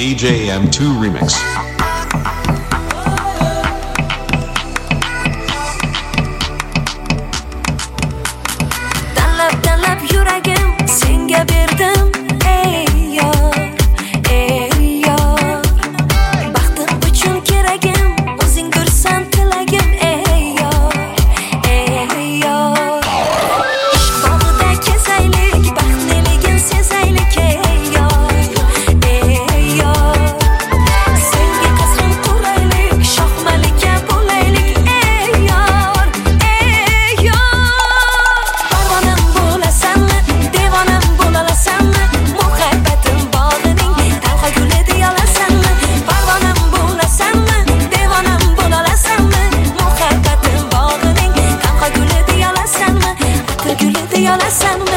DJ M2 Remix. Tanlab yuragim senga berdim, ey yor, ey yor. Baxtim uchun keragim, o'zingdirsan tilagim, ey yor, ey yor. Ishq bog'ida kezaylik, baxtliligin sezaylik, ey yor, ey yor. Senga qasam quraylik, shoh malika bo'laylik, ey yor, ey yor. Parvonam bo'lasanmi, devonam bo'lalasanmi, muhabbatim bog'ining talxa guli deyolasanmi? Parvonam bo'lasanmi, devonam bo'lalasanmi, muhabbatim bog'ining talxa guli deyolasanmi, atir guli deyolasanmi?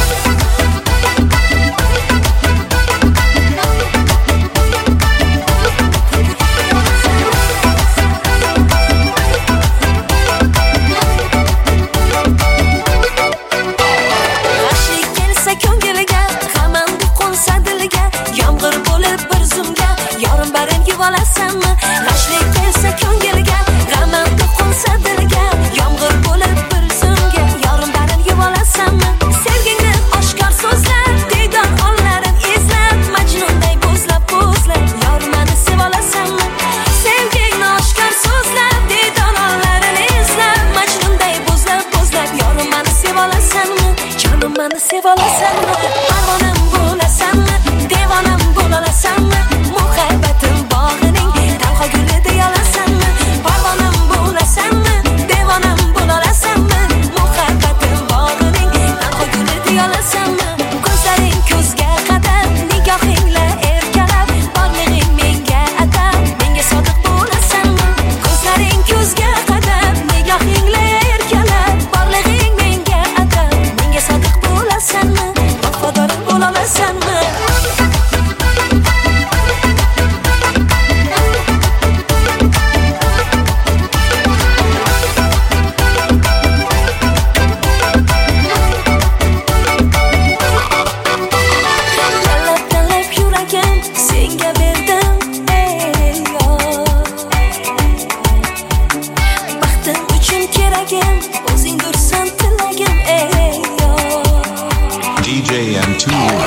G'ashlik kelsa ko'ngilga, g'amandi qo'nsa diliga, yomg'ir bo'lib bir zumga, yorim barin yuvolasanmi? G'ashlik kelsa ko'ngilga, g'amandi qo'nsa diliga, yomg'ir bo'lib bir zumga, yorim barin yuvolasanmi? Sevgingni oshkor so'zlab, diydor onlarin izlab, Majnunday bo'zlab, yorim meni sevolasanmi? Sevgingni oshkor so'zlab, diydor onlarin izlab, Majnunday bo'zlab, yorim meni sevolasanmi? Jonim meni sevolasanmi? Parvonam bo'lasanmi, devonam bo'lalasanmi, muhabbatim bog'ining talxa guli deyolasanmi? Parvonam bo'lasanmi, devonam bo'lalasanmi, muhabbatim bog'ining talxa guli deyolasanmi? Ko'zlaring ko'zga qadab, nigohingla erkalab, borlig'ing menga atab, menga sodiq bo'lasanmi? Ko'zlaring ko'zga qadab, nigohingla erkalab, borlig'ing menga atab, menga sodiq bo'lasanmi? Vafodorim bo'lolasanmi? Tanlab yuragim senga berdim, ey yor. Baxtim uchun keragim, o'zingdirsan tilagim, ey yor. DJ M2 Remix.